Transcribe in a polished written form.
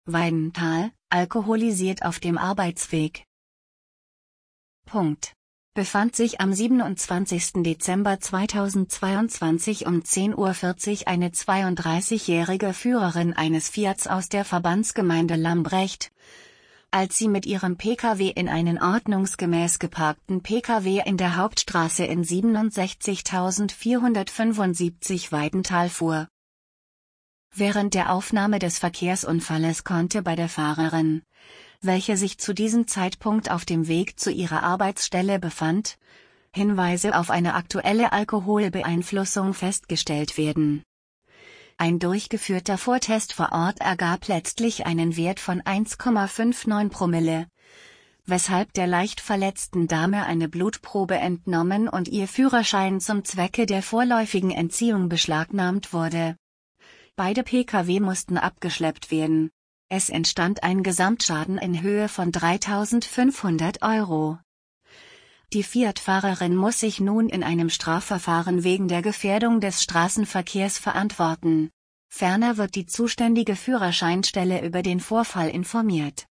Weidenthal, alkoholisiert auf dem Arbeitsweg. Befand sich am 27. Dezember 2022 um 10:40 Uhr eine 32-jährige Führerin eines Fiats aus der Verbandsgemeinde Lambrecht, als sie mit ihrem Pkw in einen ordnungsgemäß geparkten Pkw in der Hauptstraße in 67.475 Weidenthal fuhr. Während der Aufnahme des Verkehrsunfalles konnte bei der Fahrerin, welche sich zu diesem Zeitpunkt auf dem Weg zu ihrer Arbeitsstelle befand, Hinweise auf eine aktuelle Alkoholbeeinflussung festgestellt werden. Ein durchgeführter Vortest vor Ort ergab letztlich einen Wert von 1,59 Promille, weshalb der leicht verletzten Dame eine Blutprobe entnommen und ihr Führerschein zum Zwecke der vorläufigen Entziehung beschlagnahmt wurde. Beide Pkw mussten abgeschleppt werden. Es entstand ein Gesamtschaden in Höhe von 3.500 Euro. Die Fiat-Fahrerin muss sich nun in einem Strafverfahren wegen der Gefährdung des Straßenverkehrs verantworten. Ferner wird die zuständige Führerscheinstelle über den Vorfall informiert.